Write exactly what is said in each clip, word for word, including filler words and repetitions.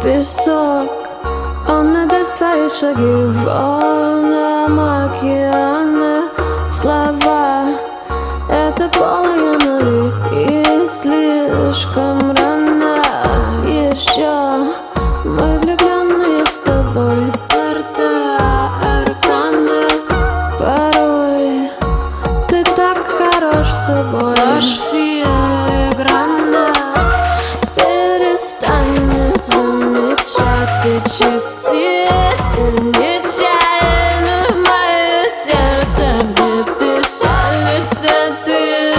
песок. Он надаст твои шаги в волнам океана. Слова — это полные нули и слишком рано. Еще мы влюбленные с тобой. Порта Аркана. Порой ты так хорош собой. Ложь филигранно. Перестань не замечать и чистить нечаянно в мое сердце, где печалится ты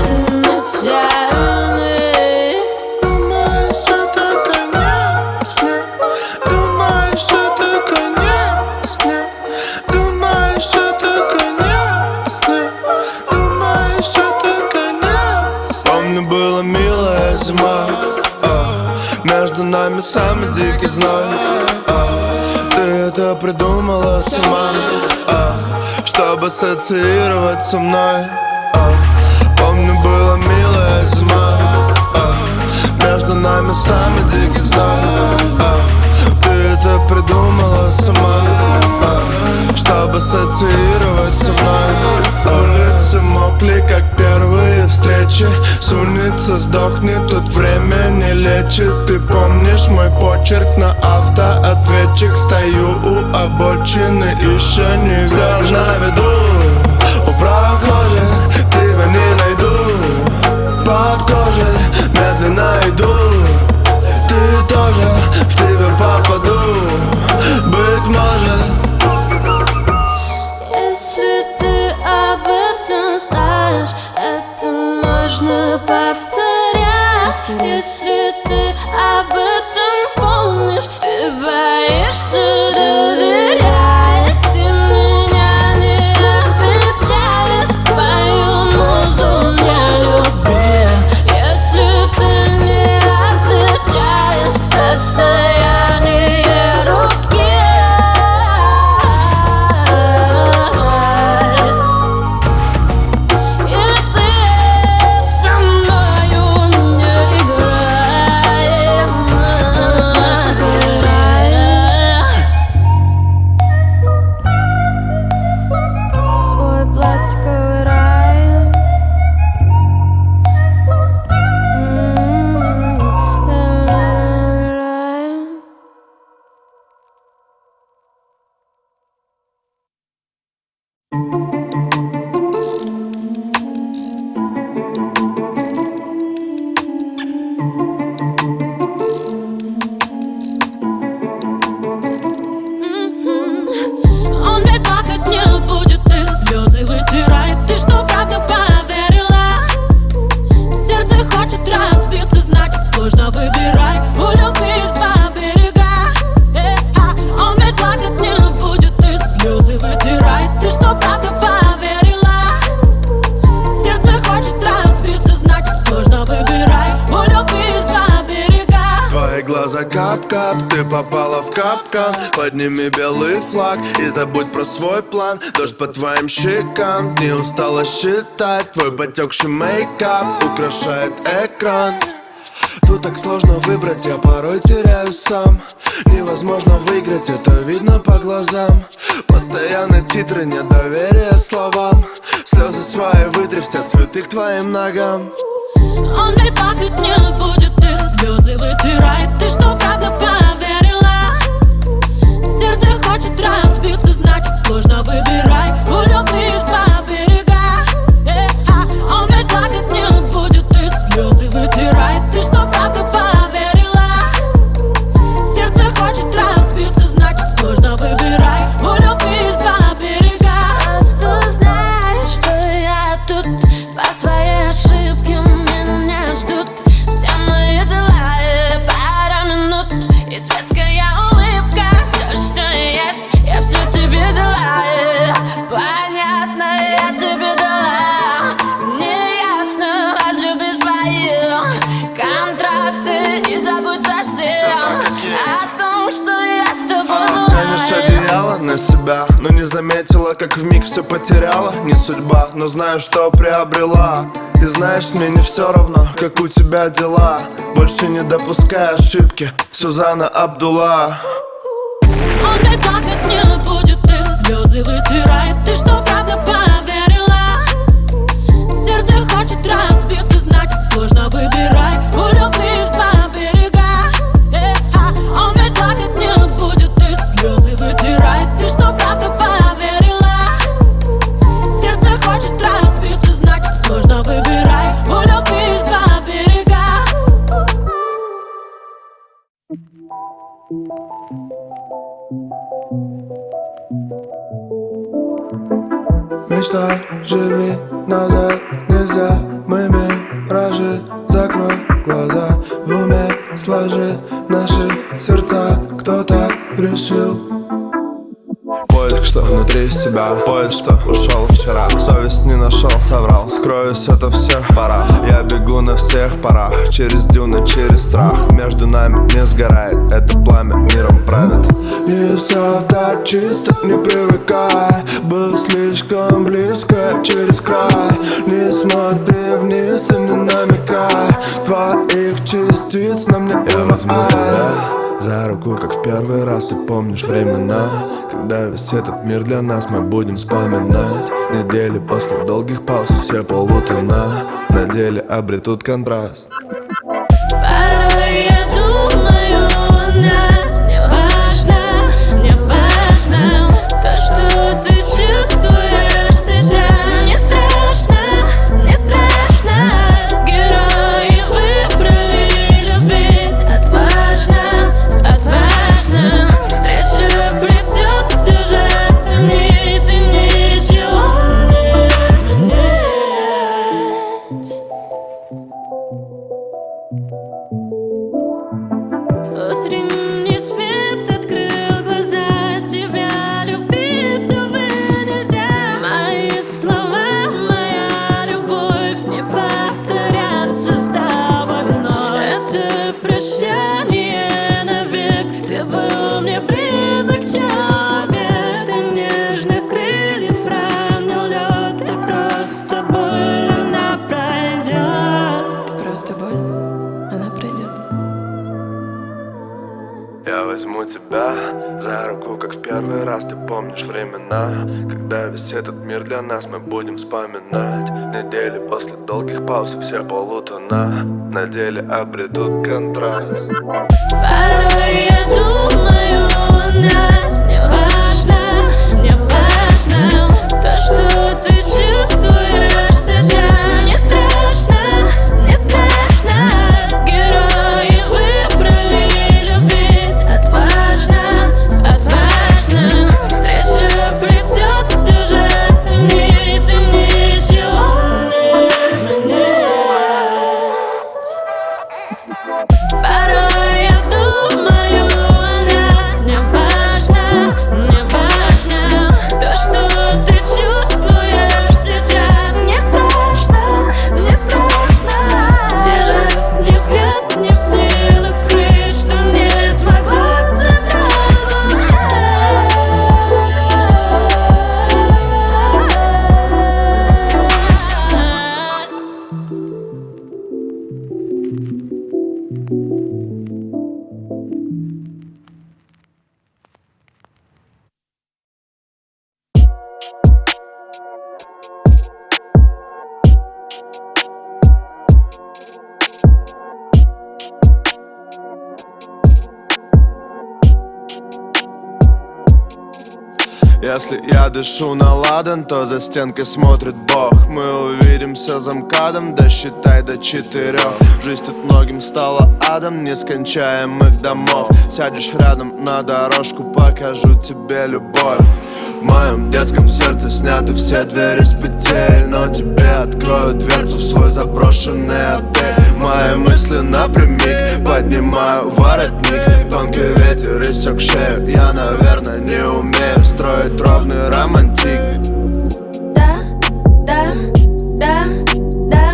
изначальный. Думаешь, это конец? Думаешь, это конец? Думаешь, это конец? Думаешь, это конец? Помню, была милая зима, между нами самый дикий зной. Ты это придумала сама, чтобы ассоциировать со мной. Помню, была милая зима, между нами самый дикий зной. Ты это придумала сама, чтобы ассоциировать со мной. Улицы мокли, как первые встречи. С улицы сдохнет, тут время не лечит. Ты помнишь мой почерк на автоответчик? Стою у обочины, еще не вижу. На виду у прохожих тебя не найду. Под кожей медленно иду. Ты тоже, в тебя попаду, быть может. Если ты об этом знаешь, это можно повторять. Если ты об этом помнишь, ты боишься доверять. Ты меня не опечалишь, свою музу не люби. Если ты не отвечаешь, расстояние руки. Кап-кап, ты попала в капкан. Подними белый флаг и забудь про свой план. Дождь по твоим щекам, не устала считать. Твой потекший мейкап украшает экран. Тут так сложно выбрать, я порой теряюсь сам. Невозможно выиграть, это видно по глазам. Постоянно титры, недоверие словам. Слезы свои вытри, все цветы к твоим ногам. Он ведь плакать не будет, ты слезы вытирай. Ты что, правда поверила? Сердце хочет разбиться, значит сложно выбирай. У любви есть два берега. Он ведь плакать не будет, ты слезы вытирай. Ты что, правда поверила? Сердце хочет разбиться, значит сложно выбирай. У любви есть два берега. А что знаешь, что я тут по своей ошибке? Меня ждут все мои дела и пара минут и светская улыбка. Все, что есть, я все тебе дала. И понятно, я тебе дала. Мне ясно, возлюби свои контрасты и забудь совсем о том, что я с тобой. Тянешь одеяло на себя, но не заметила, как вмиг все потеряла. Не судьба, но знаю, что приобрела. И знаешь, мне не все равно, как у тебя дела. Больше не допускай ошибки, Сюзанна Абдулла. Он не плакать не будет, и слезы вытирает. Ты что, правда поверила? Сердце хочет разбиться, значит сложно выбирай. У любви есть два берега. Э-ха. Он не плакать не будет, и слезы вытирает. Ты что, правда поверила? Сердце хочет разбиться, значит сложно выбирай. У любви есть два берега. Мечта, живи назад, нельзя, мы миражи. Закрой глаза, в уме сложи наши сердца. Кто так решил? Поиск, что внутри себя, поиск, что ушел вчера. Совесть не нашел, соврал, скроюсь ото всех пора. Я бегу на всех парах, через дюны, через страх. Между нами не сгорает, это пламя миром правит. Не все так чисто, не привыкай. Был слишком близко, через край. Не смотри вниз и не намекай. Твоих частиц нам не я возьму тебя за руку, как в первый раз. Ты помнишь времена, когда весь этот мир для нас мы будем вспоминать. Недели после долгих пауз все полутона на деле обретут контраст. Порой я думаю о нас. Мне важно, мне важно то, что ты чувствуешь сейчас. Не страшно, не страшно. Герои выбрали любить. Отважно, отважно. Встреча плетет сюжет, нити, ничего не изменить. Утренний свет открыл глаза. Тебя любить, увы, нельзя. Мои слова, моя любовь не повторятся с тобой вновь. Это прощание навек. Ты был мне близок, человек. Ты нежных крыльев ранил лед. Ты просто боль, она пройдет. Ты просто боль, она пройдет. Я возьму тебя за руку, как в первый раз. Ты помнишь времена, когда весь этот мир для нас мы будем вспоминать. Недели после долгих пауз все полутона на деле обретут контраст. Порой я думаю о нас. Мне важно, мне важно то, что ты чувствуешь сейчас. Не страшно, не страшно. Герои выбрали любить. Отважно, отважно. Встреча плетет сюжет, нити, ничего не изменить. Порой я думаю о нас. Мне важно, мне важно то, что ты чувствуешь сейчас. Не страшно, не страшно. Держась, не взгляд, не в силах скрыть, что не смогла б Если я дышу на ладан, то за стенкой смотрит Бог. Мы увидимся за МКАДом, да считай до четырех. Жизнь тут многим стала адом нескончаемых домов. Сядешь рядом на дорожку, покажу тебе любовь. В моем детском сердце сняты все двери с петель, но тебе открою дверцу в свой заброшенный отель. Мои мысли напрямик, поднимаю воротник. Тонкий ветер иссек шею, я, наверное, не умею строить ровный романтик. Да, да, да, да.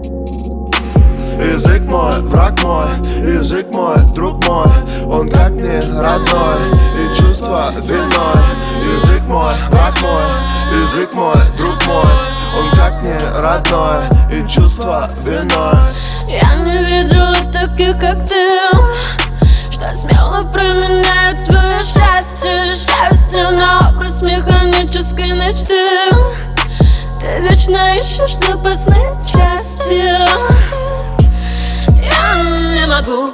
Язык мой, враг мой, язык мой, друг мой. Он как мне родной, и чувства виной. Язык мой, враг мой, язык мой, друг мой. Он как не родной, и чувство виной. Я не видела таких, как ты, что смело променяют свое счастье. Счастье на образ механической мечты. Ты вечно ищешь запасные части. Я не могу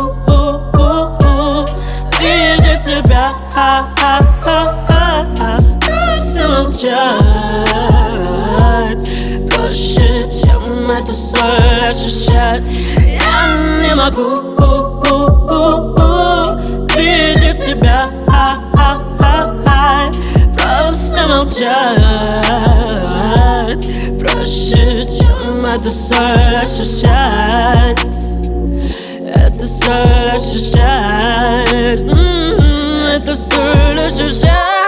видеть тебя, просто молчать. Проще, чем эту соль ощущать. Я не могу видеть тебя, просто молчать. Проще, чем эту соль ощущать. Это соль ощущать. М-м-м, это соль ощущать.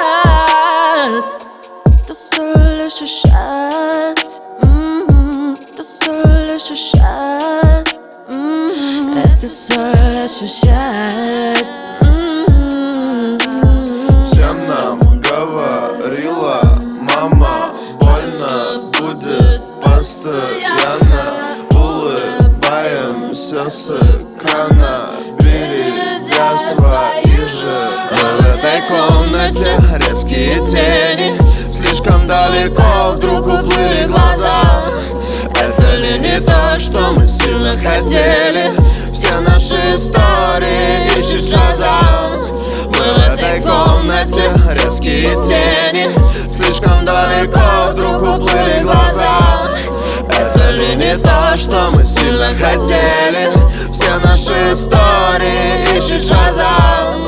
Это соль ощущать. М-м-м, это соль ощущать. М-м-м, это соль ощущать. М-м-м. Всем нам говорила мама, больно будет постоянно. Улыбаемся с экрана, берегя свои же. Но в этой комнате резкие тени, слишком далеко вдруг уплыли глаза. Это ли не то, что мы сильно хотели? Все наши истории ищет Шазам. Мы в этой комнате резкие тени, слишком далеко вдруг уплыли глаза. Это ли не то, что мы сильно хотели? Все наши истории ищет Шазам.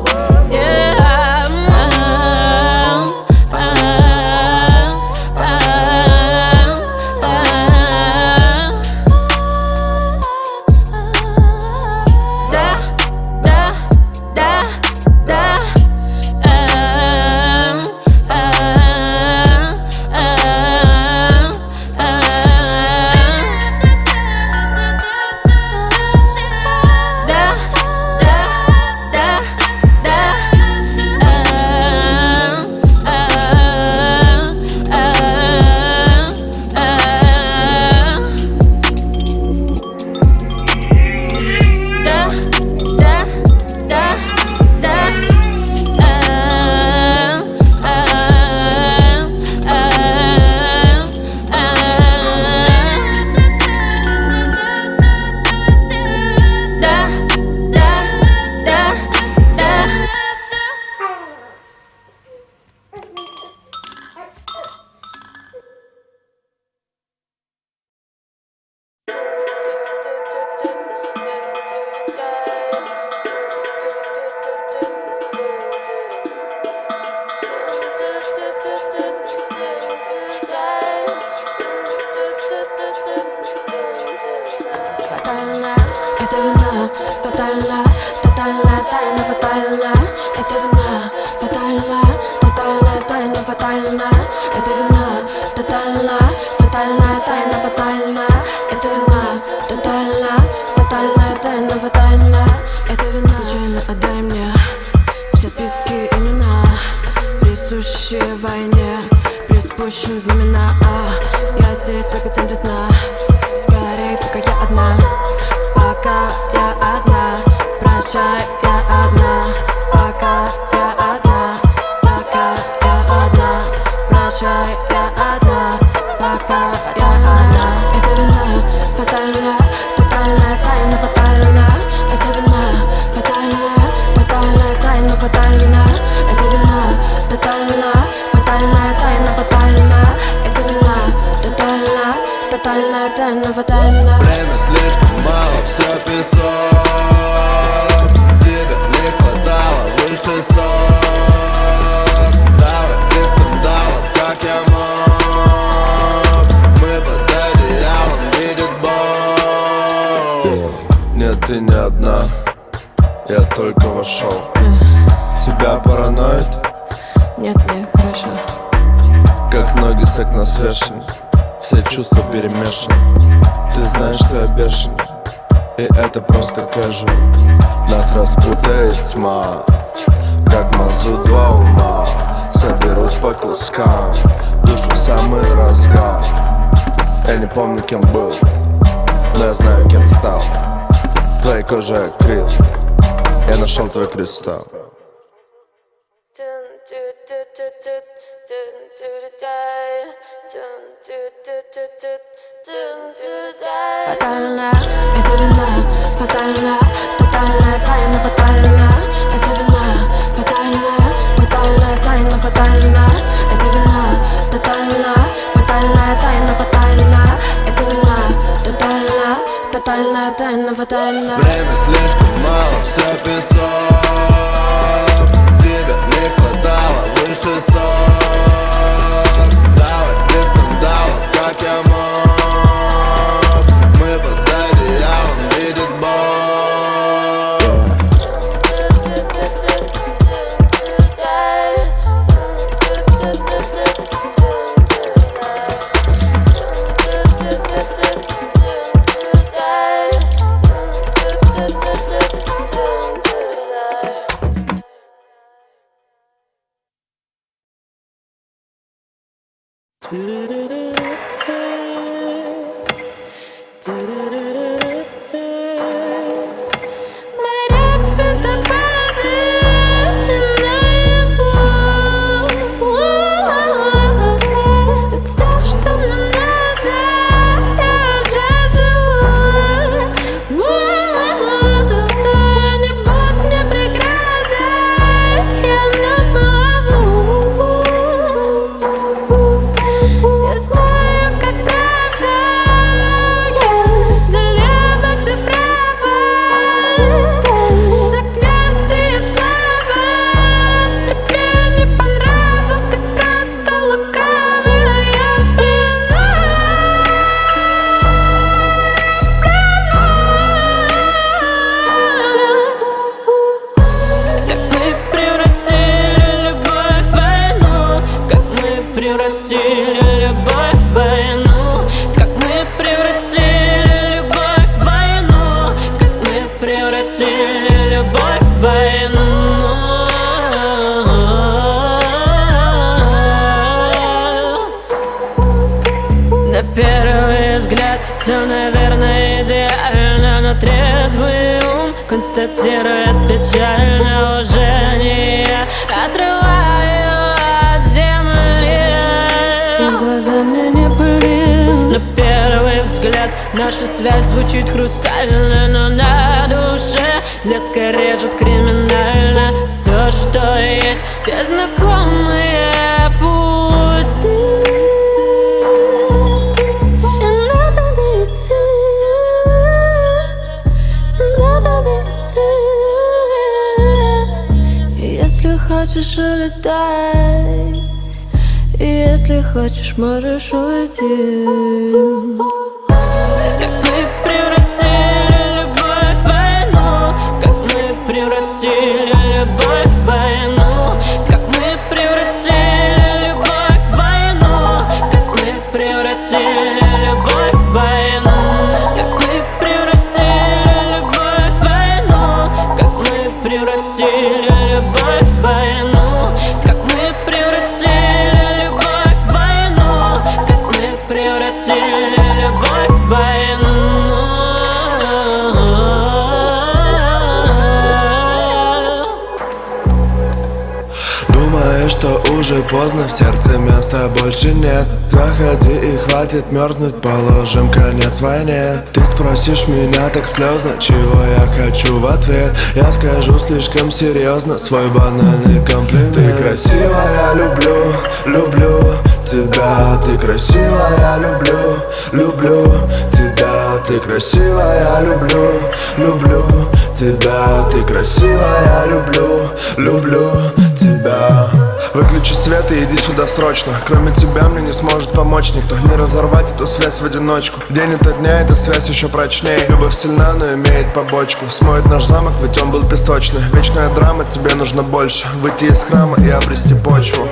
Фатально, это вина, фатально, тотальная тайна, фатально. Это вина, фатально, тотальная тайна, фатально. Это вина, тотально, фатальная тайна, фатально. Это вина, тотально, тотальная тайна, фатально. Это вина, случайно отдай мне все списки имена, присущие войне, приспущены знамена. Я здесь в эпицентре сна. Скорей, пока я одна, пока я одна. Прощай, я одна, пока я одна, пока я одна. Прощай, я одна, пока я одна. Это вина, фатальная, тотальная тайна, фатальна. Это вина, фатальная, тотальная тайна, фатальна. Это вина, тотальная, фатальная тайна, фатальна. Это вина, тотальная, тотальная тайна, фатальна. Время слишком мало, все песок. Тебе не хватало выше сок. Давай без скандалов, как я мог. Мы под одеялом, видит Бог. Нет, ты не одна, я только вошел. Тебя параноид? Нет, мне хорошо. Как ноги с окна свешены, все чувства перемешаны. Ты знаешь, что я бешеный, и это просто casual. Нас распутает тьма, как мазут два ума. соберут по кускам, душу в самый разгар. Я не помню, кем был, но я знаю, кем стал. Твоей кожей акрил, я нашел твой кристалл. Фатально, это вина, фатально, тотальная тайна, фатально. Это вина, фатально, тотальная тайна, фатально. Это вина, тотально, фатальная тайна, фатально. Это вина, тотально, тотальная тайна, фатально. Время слишком мало, все песок. Тебе не хватало выше сор. Давай без скандалов, как я мог. Мы под одеялом, видит Бог. Моряк звездопады наяву. Все, что нам надо, я уже живу. Не будь мне преградой, я на плаву. Я знаю, как правда, для лева ты права. Заклятие справа, тебе не по нраву, ты просто лукавый, а я пьяна. Как мы превратили любовь в войну, как мы превратили любовь в войну, как мы превратили любовь в войну, как мы превратили любовь в войну. На первый взгляд все, наверное, идеально, но трезвый ум констатирует печально: уже не я отрываю от земли. И глаза мне не пыль. На первый взгляд наша связь звучит хрустально, но на душе леска режет криминально. Все, что есть, все знакомые пути. И надо найти, надо найти. И если хочешь, улетай. И если хочешь, можешь уйти. Как мы превратили любовь в войну, как мы превратили любовь в войну, как мы превратили любовь в войну, как мы превратили любовь в войну, как мы превратили любовь в войну, как мы превратили любовь в войну, как мы превратили любовь в войну, как мы превратили любовь в войну. Думаешь, что уже поздно, в сердце места больше нет. Заходи и хватит мерзнуть, положим конец войне. Ты спросишь меня так слезно, чего я хочу в ответ. Я скажу слишком серьезно свой банальный комплимент. Ты красивая, я люблю, люблю тебя. Ты красивая, я люблю, люблю тебя. Ты красивая, я люблю, люблю тебя. Ты красивая, я люблю, люблю тебя. Выключи свет и иди сюда срочно. Кроме тебя мне не сможет помочь никто. Не разорвать эту связь в одиночку. День ото дня эта связь еще прочнее. Любовь сильна, но имеет побочку. Смоет наш замок, ведь он был песочный. Вечная драма, тебе нужно больше. Выйти из храма и обрести почву.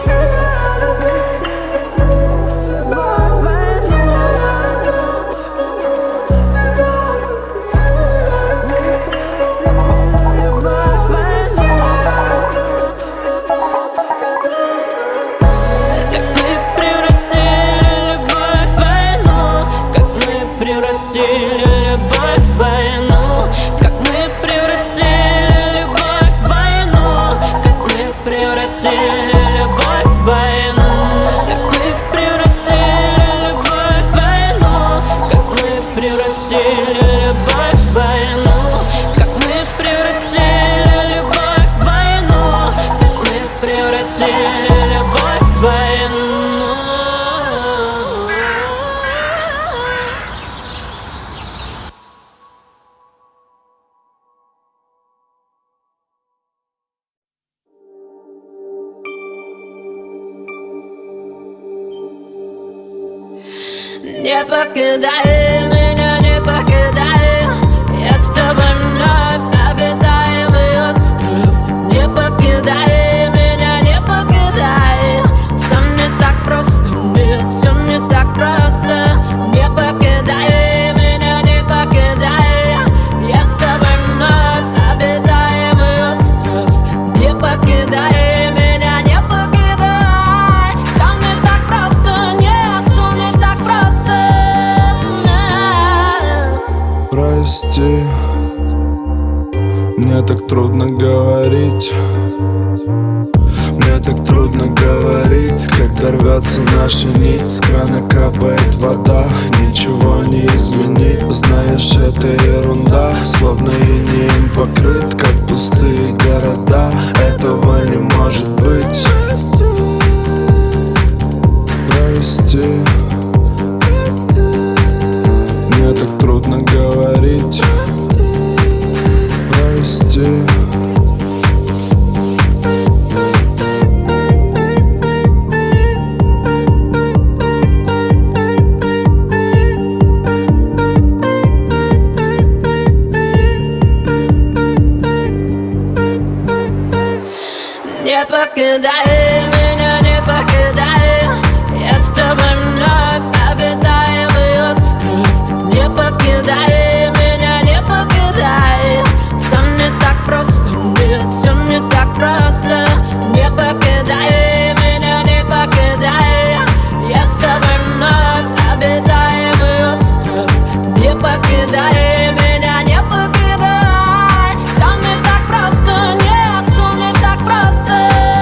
Не покидай меня, не покидай. Я с тобой вновь обитаемый остров. Не покидай меня, не покидай. Все не так просто, нет, все не так просто. Не покидай меня, не покидай. Я с тобой вновь обитаемый остров. Не покидай меня, не покидай. Все не так просто, нет, все не так просто. Прости, мне так трудно говорить. Мне так трудно говорить, когда рвется наша нить. С крана капает вода, ничего не изменить. Знаешь, это ерунда, словно инеем покрыт, как пустые города. Этого не может быть. Прости, мне так трудно говорить. Прости. Не покидай меня, не покидай. Я с тобой вновь обитаемый остров. Не покидай меня, не покидай. Все не так просто, нет, все не так просто. Не покидай меня, не покидай. Я с тобой вновь обитаемый остров. Не покидай меня, не покидай. Все не так просто, нет, все не так просто.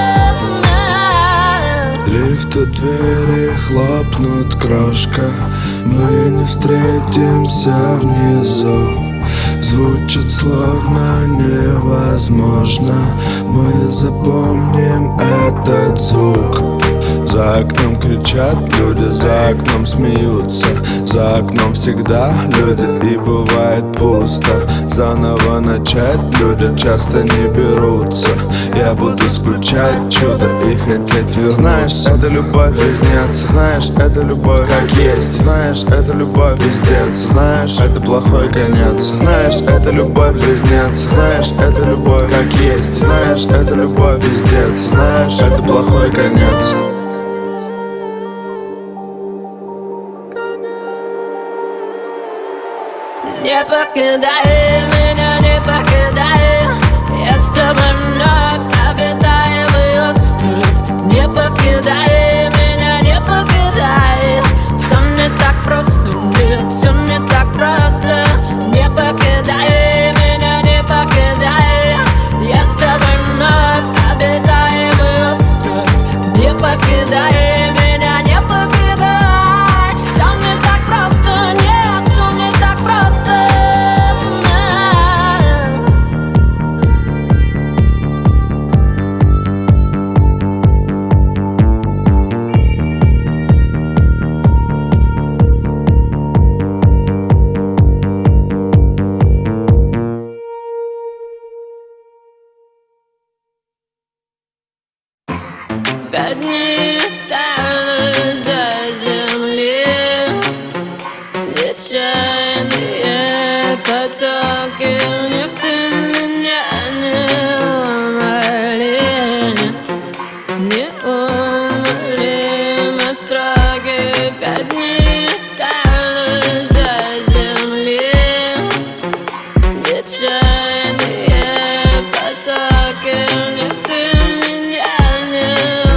Лифты, двери хлопнут, крошка. Мы не встретимся внизу. Звучит словно невозможно. Мы запомним этот звук. За окном кричат люди, за окном смеются. За окном всегда люди, и бывает пусто. Заново начать люди часто не берутся. Я буду скучать чудо и хотеть вернуться. Знаешь, это любовь признаться. Знаешь, это любовь как есть. Знаешь, это любовь пиздец. Знаешь, это плохой конец. Знаешь, это любовь признаться. Знаешь, это любовь как есть. Знаешь, это любовь пиздец. Знаешь, это плохой конец. Не покидай меня, не покидай. Я с тобой вновь обитаемый остров. Не покидай меня, не покидай. Все не так просто, нет, все не так просто. Не покидай меня, не покидай. Я с тобой вновь обитаемый остров. Не покидай меня, не покидай. Все не так просто, нет, все не так просто. Пять дней осталось до земли, где чайные потоки. В них ты меня не умоли, неумолимо строги. Пять дней осталось до земли, где чайные потоки. В них ты меня не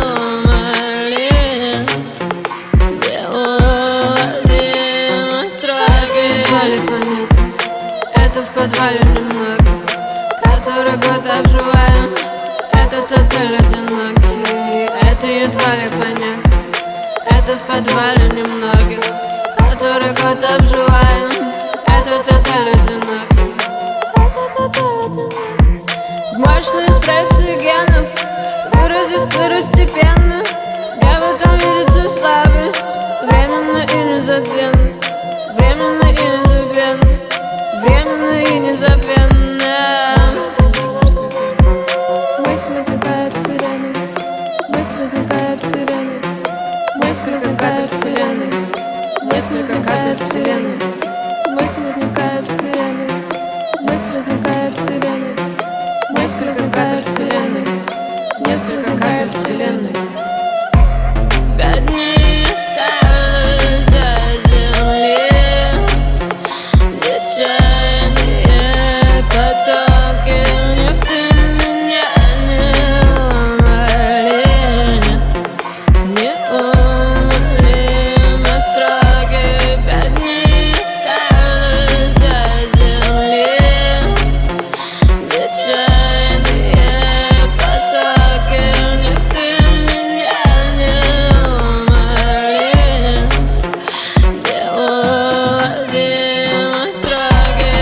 это в подвале немного, который год обживаем. Этот отель одинокий, это едва ли понятно. Это в подвале немногих, который год обживаем. Этот отель одинокий. В мощный эспрессо генов вырази второстепенно. Я в этом видится слабость, временно и незабвенно. Временно и незабвенно. Временно и незабвенно. Мысль возникает вселенной. Мысль возникает вселенной. Мысль возникает вселенной. Мысль возникает возникает вселенная. Мысль возникает вселенная. Мысль возникает вселенная. Мысль возникает вселенная. Мысль возникает вселенная. Пять дней осталось до земли, где чайные потоки, в них ты меня не умоли, неумолимо строги. Пять дней осталось до земли, где чайные потоки, в них ты меня не умоли, неуловимо строги.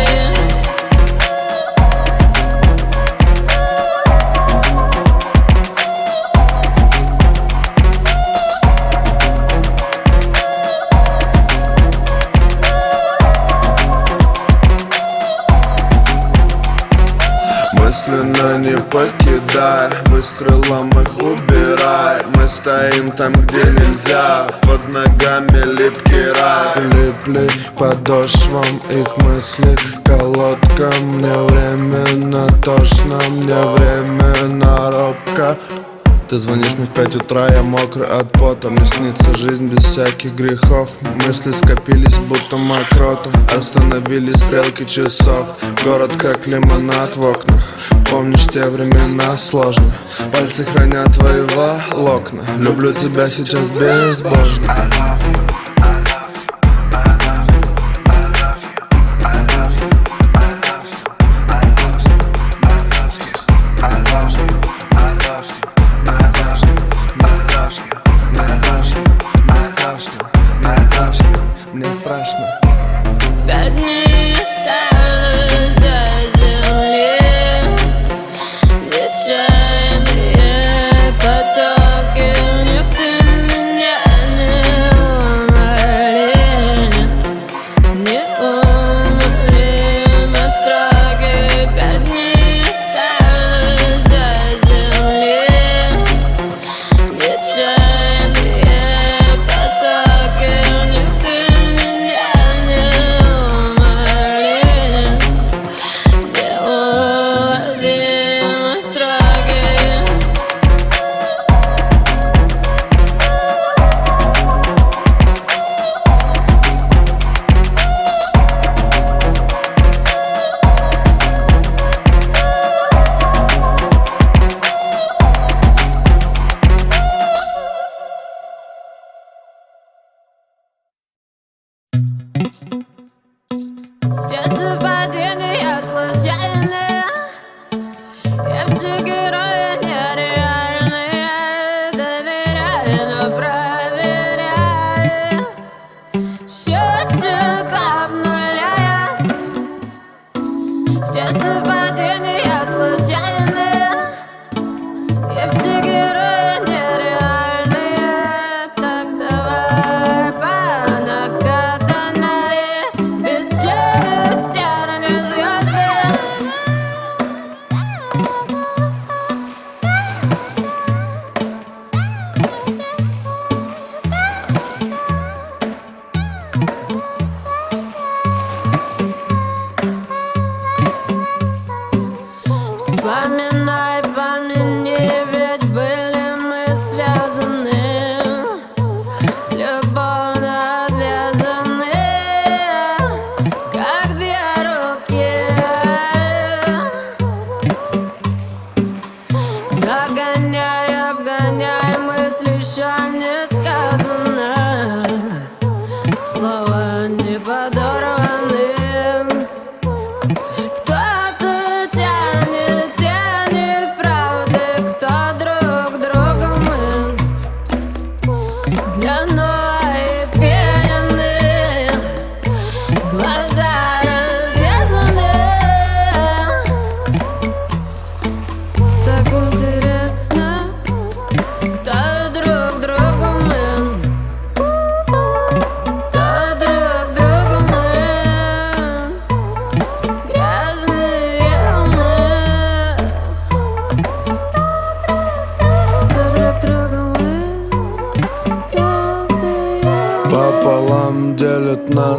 Мысленно не покидай, выстрелом их убирай. Мы стоим там, где нельзя, под ногами липкий рай. Липли к подошвам их мысли, колодка. Мне временно тошно, мне временно робко. Ты звонишь мне в пять утра, я мокрый от пота. Мне снится жизнь без всяких грехов. Мысли скопились, будто мокроты. Остановились стрелки часов. Город как лимонад в окнах. Помнишь те времена сложно. Пальцы хранят твои волокна. Люблю тебя сейчас безбожно. Мне страшно. Пять дней осталось до земли, где чайные потоки, в них ты меня не умоли, неумолимо строги. Пять дней осталось до земли, где чайные потоки, в них ты меня не умоли,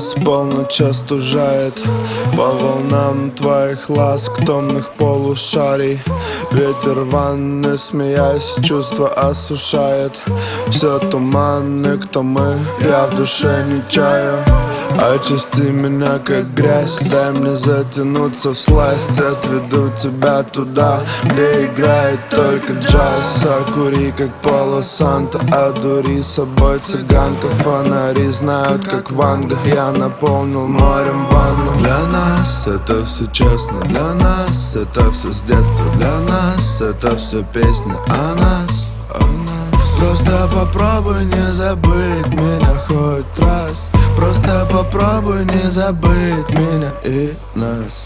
нас полночь остужает. По волнам твоих ласк томных полушарий. Ветер ванны, смеясь, чувства осушает. Все туманны, кто мы, я в душе не чаю. Очисти меня как грязь, дай мне затянуться в сласть. Отведу тебя туда, где играет только джаз. Окури как Поло Санта, одури собой цыганка. Фонари знают как Ванга, я наполнил морем ванну. Для нас это все честно, для нас это все с детства. Для нас это все песня о нас, о нас. Просто попробуй не забыть меня хоть раз. Просто попробуй не забыть меня и нас.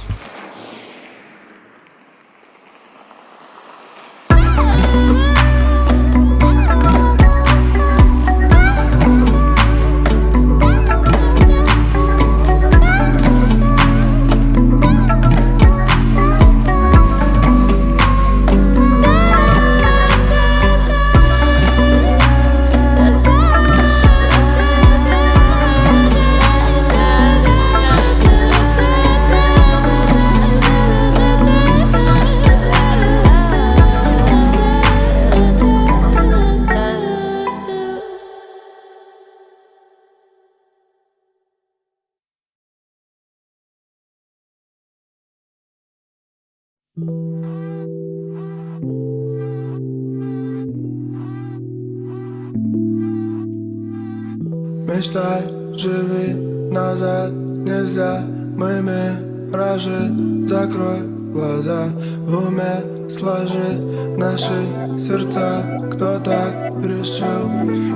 Мечтай, живи, назад нельзя. Мы миражи, закрой глаза. В уме сложи наши сердца. Кто так решил?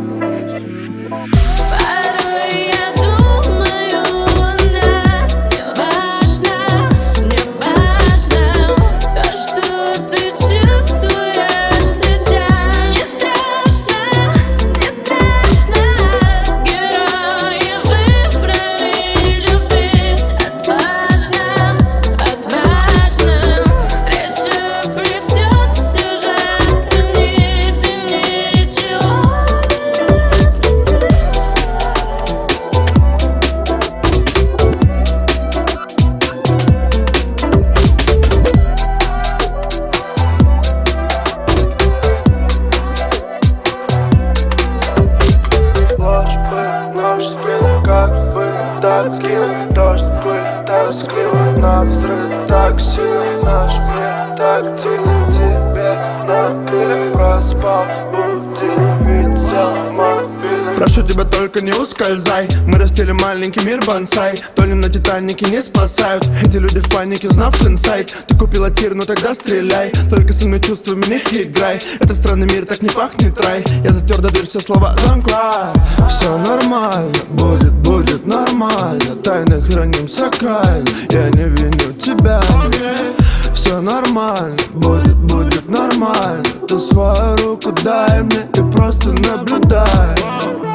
Порой я думаю о нас. Не важно, не важно то, что ты чувствуешь сейчас. Не страшно, не страшно. Герои выбрали любить отважно, отважно. Встреча плетет сюжет, нити ничего не различить. Ложь бы нож в спину, как бы так скинуть. Дождь, пыль, тоскливо, на взрыв так сильно. Наш мир так тихо, тебе на крыльях проспал будильник, ведь сел мобильный. Прошу тебя, только не ускользай. Мы растили маленький мир бонсай. Тонем на Титанике, не спасают. Эти люди в панике, узнав инсайт. Ты купила тир, ну тогда стреляй. Только с моими чувствами не играй. Это странный мир, так не пахнет рай. Я затер до дыр все слова, don't cry. Все нормально, будет, будет нормально. Тайны храним сакрально. Я не виню тебя. Все нормально, будет, будет нормально. Ты свою руку дай мне и просто наблюдай.